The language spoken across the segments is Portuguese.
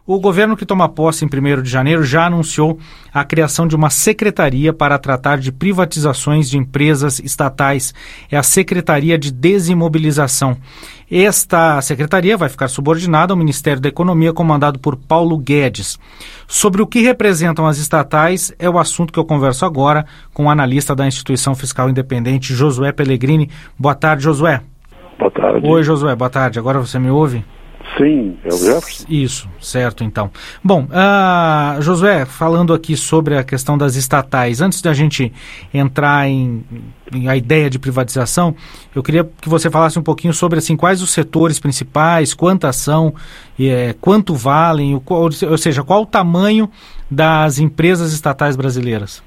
O governo que toma posse em 1º de janeiro já anunciou a criação de uma secretaria para tratar de privatizações de empresas estatais. É a Secretaria de Desimobilização. Esta secretaria vai ficar subordinada ao Ministério da Economia, comandado por Paulo Guedes. Sobre o que representam as estatais é o assunto que eu converso agora com o analista da Instituição Fiscal Independente, Josué Pellegrini. Boa tarde, Josué. Boa tarde. Oi, Josué, boa tarde. Agora você me ouve? Sim, é o Jefferson. Isso, certo, então. Bom, Josué, falando aqui sobre a questão das estatais, antes da gente entrar em a ideia de privatização, eu queria que você falasse um pouquinho sobre assim, quais os setores principais, quantas são, quanto valem, ou seja, qual o tamanho das empresas estatais brasileiras.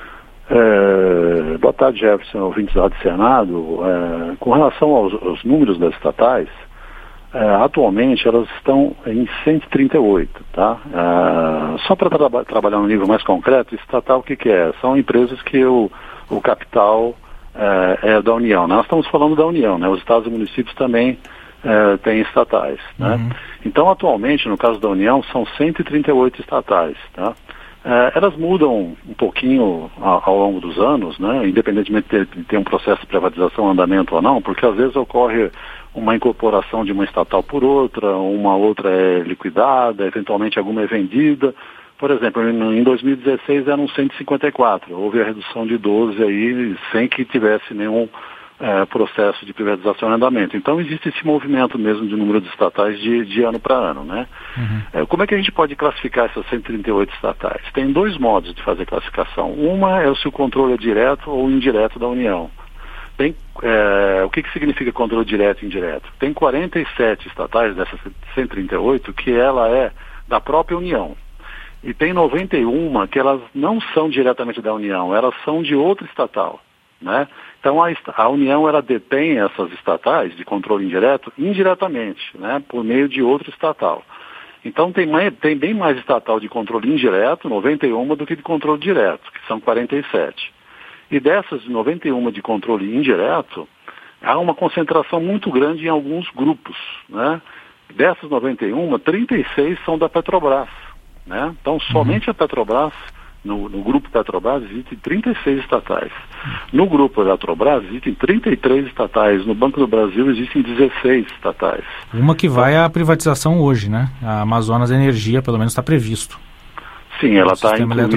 Boa tarde, Jefferson, ouvintes do Senado. Com relação aos números das estatais, atualmente elas estão em 138, tá? Só para trabalhar no nível mais concreto, estatal o que é? São empresas que o capital é da União. Nós estamos falando da União, né? Os estados e municípios também têm estatais, né? Uhum. Então, atualmente, no caso da União, são 138 estatais, tá? Elas mudam um pouquinho ao longo dos anos, né? Independentemente de ter um processo de privatização em andamento ou não, porque às vezes ocorre uma incorporação de uma estatal por outra, uma outra é liquidada, eventualmente alguma é vendida. Por exemplo, em 2016 eram 154, houve a redução de 12 aí, sem que tivesse nenhum processo de privatização em andamento. Então existe esse movimento mesmo de número de estatais de ano para ano, né? Uhum. Como é que a gente pode classificar essas 138 estatais? Tem dois modos de fazer classificação. Uma é se o controle é direto ou indireto da União. O que significa controle direto e indireto? Tem 47 estatais dessas 138 que ela é da própria União. E tem 91 que elas não são diretamente da União, elas são de outra estatal, né? Então a União ela detém essas estatais de controle indireto indiretamente, né? Por meio de outro estatal. Então tem bem mais estatal de controle indireto, 91, do que de controle direto, que são 47. E dessas 91 de controle indireto, há uma concentração muito grande em alguns grupos, né? Dessas 91, 36 são da Petrobras, né? Então, somente a Petrobras, no grupo Petrobras, existem 36 estatais. No grupo Petrobras, existem 33 estatais. No Banco do Brasil, existem 16 estatais. Uma que vai à privatização hoje, né? A Amazonas Energia, pelo menos, está previsto. Sim, ela está incluída.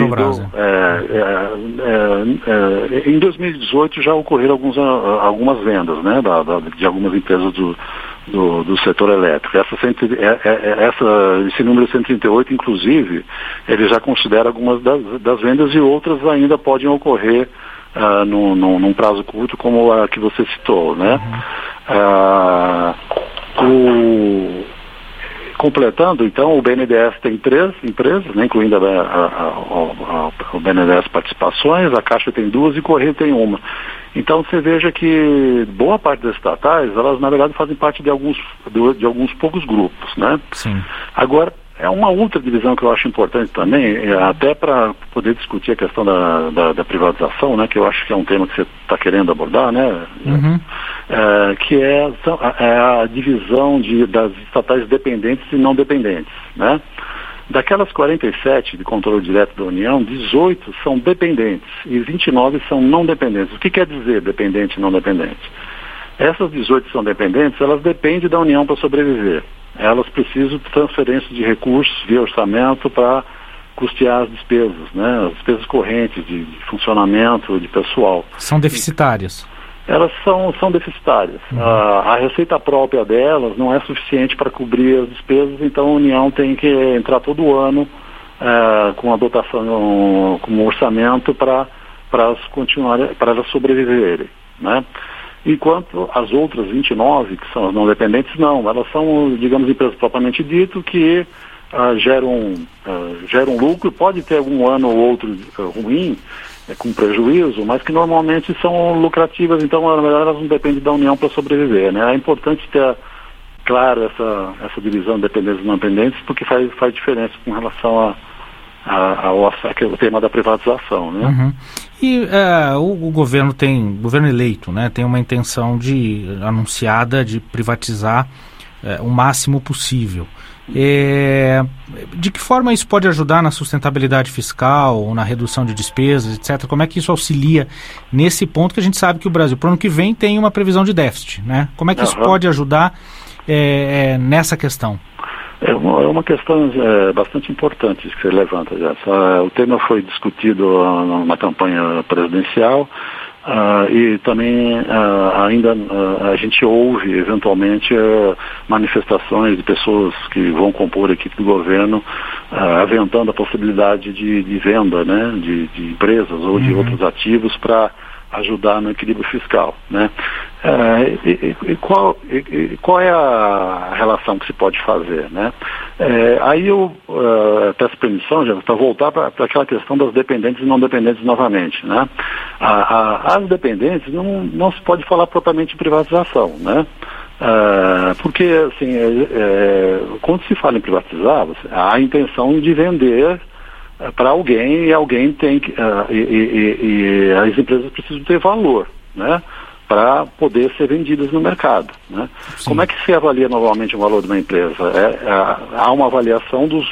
Em 2018 já ocorreram algumas vendas, né, de algumas empresas do setor elétrico. Esse número 138, inclusive, ele já considera algumas das vendas e outras ainda podem ocorrer num prazo curto, como a que você citou, né? Completando, então, o BNDES tem 3 empresas, né, incluindo o BNDES Participações, a Caixa tem 2 e o Correio tem 1. Então, você veja que boa parte das estatais, elas, na verdade, fazem parte de alguns poucos grupos, né? Sim. Agora, é uma outra divisão que eu acho importante também, até para poder discutir a questão da privatização, né, que eu acho que é um tema que você está querendo abordar, né? Uhum. Que é a divisão das estatais dependentes e não dependentes, né? Daquelas 47 de controle direto da União, 18 são dependentes e 29 são não dependentes. O que quer dizer dependente e não dependente? Essas 18 são dependentes, elas dependem da União para sobreviver. Elas precisam de transferência de recursos via orçamento para custear as despesas, né? As despesas correntes de funcionamento, de pessoal. São deficitárias. Elas são deficitárias. Uhum. A receita própria delas não é suficiente para cobrir as despesas, então a União tem que entrar todo ano com a dotação, com o orçamento para elas sobreviverem, né? Enquanto as outras 29, que são as não dependentes, não. Elas são, digamos, empresas propriamente dito que geram lucro, pode ter algum ano ou outro ruim, com prejuízo, mas que normalmente são lucrativas, então na verdade elas não dependem da União para sobreviver, né? É importante ter claro essa divisão de dependentes e não dependentes, porque faz diferença com relação ao tema da privatização, né? Uhum. E o governo eleito, né, tem uma intenção anunciada de privatizar o máximo possível. De que forma isso pode ajudar na sustentabilidade fiscal, na redução de despesas, etc.? Como é que isso auxilia nesse ponto que a gente sabe que o Brasil, para o ano que vem, tem uma previsão de déficit, né? Como é que isso pode ajudar nessa questão? É uma questão bastante importante que você levanta, Jefferson. O tema foi discutido na campanha presidencial. E também ainda a gente ouve eventualmente manifestações de pessoas que vão compor a equipe do governo aventando a possibilidade de venda, né, de empresas ou de outros ativos para ajudar no equilíbrio fiscal, né? Qual é a relação que se pode fazer, né? Aí eu peço permissão já para voltar para aquela questão das dependentes e não dependentes novamente, né? As dependentes não se pode falar propriamente em privatização, né? Porque assim, quando se fala em privatizar, há a intenção de vender para alguém, e alguém tem que e as empresas precisam ter valor, né, para poder ser vendidas no mercado, né? Como é que se avalia normalmente o valor de uma empresa? Há uma avaliação dos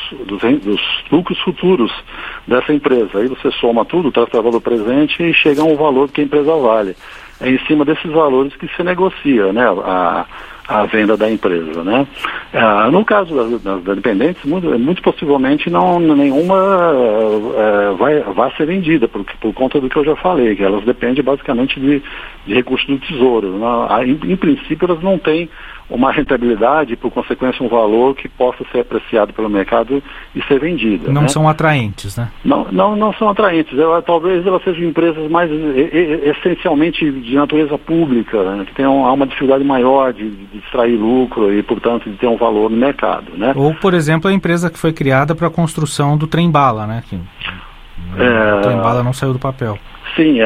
lucros futuros dessa empresa. Aí você soma tudo, traz para o valor presente e chega a um valor que a empresa vale. É em cima desses valores que se negocia, né, a venda da empresa, né? No caso das dependentes, muito possivelmente nenhuma vai ser vendida, por conta do que eu já falei, que elas dependem basicamente de recursos do Tesouro. Em princípio, elas não têm uma rentabilidade, por consequência, um valor que possa ser apreciado pelo mercado e ser vendido. Não, né? São atraentes, né? Não são atraentes. Talvez elas sejam empresas mais essencialmente de natureza pública, né? Que há uma dificuldade maior de extrair lucro e, portanto, de ter um valor no mercado, né? Ou, por exemplo, a empresa que foi criada para a construção do trem-bala, né? O trem-bala não saiu do papel. Sim,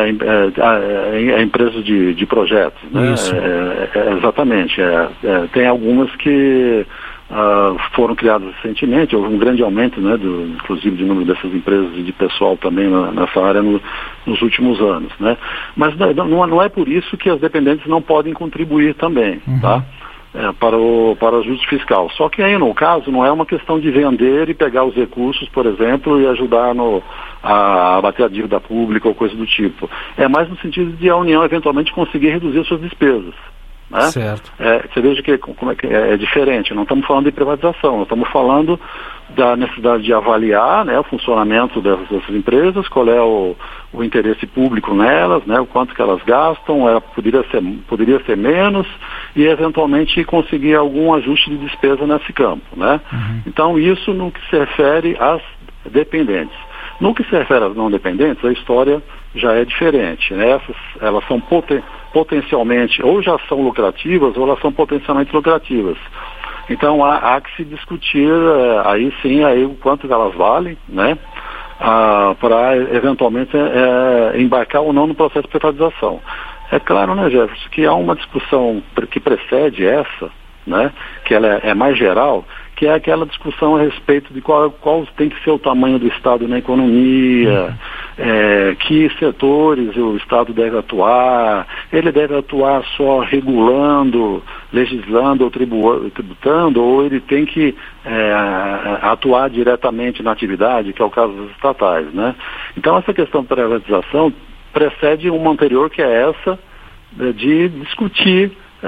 a empresa de projetos, né? Isso. Exatamente. Tem algumas que foram criadas recentemente, houve um grande aumento, né, inclusive de número dessas empresas e de pessoal também nessa área nos últimos anos, né? Mas não é por isso que as dependentes não podem contribuir também, tá? Para o ajuste fiscal. Só que aí, no caso, não é uma questão de vender e pegar os recursos, por exemplo, e ajudar a bater a dívida pública ou coisa do tipo. É mais no sentido de a União eventualmente conseguir reduzir suas despesas. Né? Certo. Você veja como é diferente. Não estamos falando de privatização, nós estamos falando da necessidade de avaliar, né, o funcionamento dessas empresas, qual é o interesse público nelas, né, o quanto que elas gastam, poderia ser menos, e eventualmente conseguir algum ajuste de despesa nesse campo, né? Então isso no que se refere às dependentes. No que se refere às não dependentes, a história já é diferente, né? Elas são potencialmente, ou já são lucrativas, ou elas são potencialmente lucrativas. Então há que se discutir aí sim o quanto elas valem, né? Para eventualmente embarcar ou não no processo de privatização. É claro, né, Jefferson, que há uma discussão que precede essa, né, que ela é mais geral, que é aquela discussão a respeito de qual tem que ser o tamanho do Estado na economia, que setores o Estado deve atuar, ele deve atuar só regulando, legislando ou tributando, ou ele tem que atuar diretamente na atividade, que é o caso das estatais, né? Então essa questão da privatização precede uma anterior, que é essa de discutir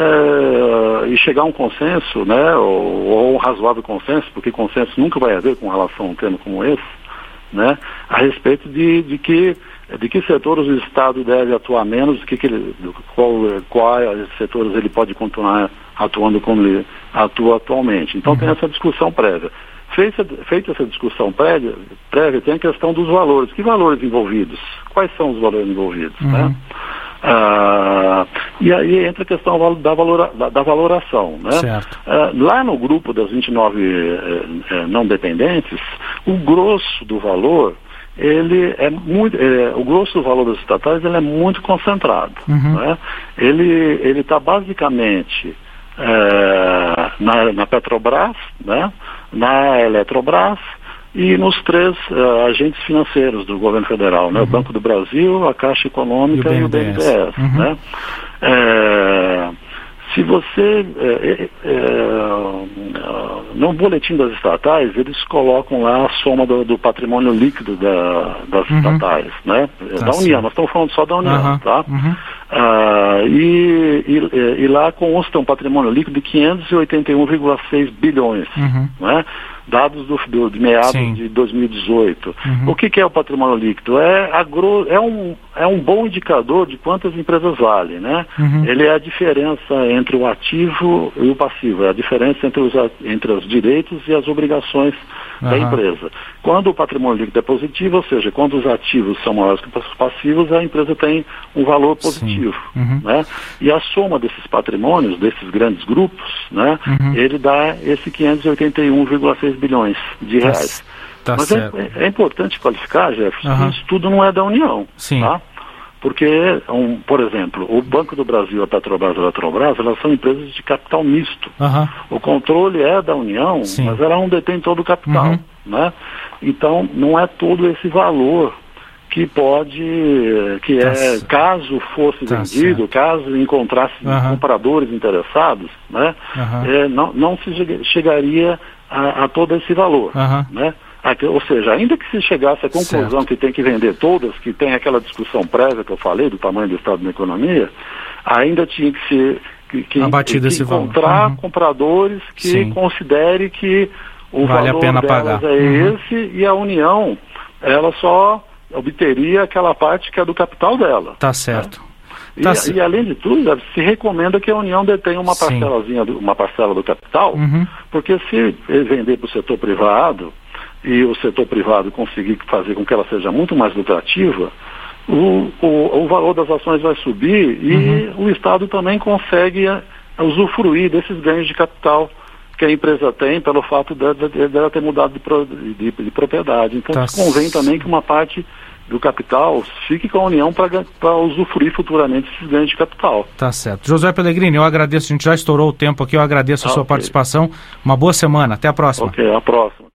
e chegar a um consenso, né, ou um razoável consenso, porque consenso nunca vai haver com relação a um tema como esse, né, a respeito de que setores o Estado deve atuar menos, quais setores ele pode continuar atuando como ele atua atualmente. Então tem essa discussão prévia. Feita essa discussão prévia, tem a questão dos valores. Que valores envolvidos? Quais são os valores envolvidos? Né? E aí entra a questão da valoração, né? Lá no grupo das 29 não dependentes, o grosso do valor, o grosso do valor das estatais, ele é muito concentrado, né? Ele está basicamente na Petrobras, né? Na Eletrobras e nos três agentes financeiros do governo federal, né? O Banco do Brasil, a Caixa Econômica e o BNDES. Né? Se você no boletim das estatais, eles colocam lá a soma do patrimônio líquido das estatais, né? Da União, nós estamos falando só da União, tá? E lá consta um patrimônio líquido de 581,6 bilhões, né? Dados de meados de 2018. O que é o patrimônio líquido? É um bom indicador de quantas empresas valem, né? Ele é a diferença entre o ativo e o passivo, é a diferença entre os direitos e as obrigações da empresa. Quando o patrimônio líquido é positivo, ou seja, quando os ativos são maiores que os passivos, a empresa tem um valor positivo, né? E a soma desses patrimônios, desses grandes grupos, né? Ele dá esse 581,6 bilhões de reais. Mas é importante qualificar, Jefferson, que isso tudo não é da União, tá? Porque, por exemplo, o Banco do Brasil, a Petrobras e a Eletrobras, elas são empresas de capital misto. O controle é da União, mas ela não detém todo o capital, né? Então, não é todo esse valor que caso fosse vendido, caso encontrasse compradores interessados, né? Não se chegaria a todo esse valor, né? Ou seja, ainda que se chegasse à conclusão que tem que vender todas, que tem aquela discussão prévia que eu falei do tamanho do Estado da economia, ainda tinha que ser encontrar compradores que considere que o vale valor a pena delas pagar. É esse, e a União, ela só obteria aquela parte que é do capital dela. Tá certo. Né? E além de tudo, se recomenda que a União detenha uma parcela do capital, porque se vender para o setor privado e o setor privado conseguir fazer com que ela seja muito mais lucrativa, o valor das ações vai subir e o Estado também consegue usufruir desses ganhos de capital que a empresa tem pelo fato dela ter mudado de propriedade. Então, convém também que uma parte do capital fique com a União para usufruir futuramente esses ganhos de capital. Tá certo. José Pellegrini, eu agradeço, a gente já estourou o tempo aqui, eu agradeço a sua participação. Uma boa semana, até a próxima. Ok, a próxima.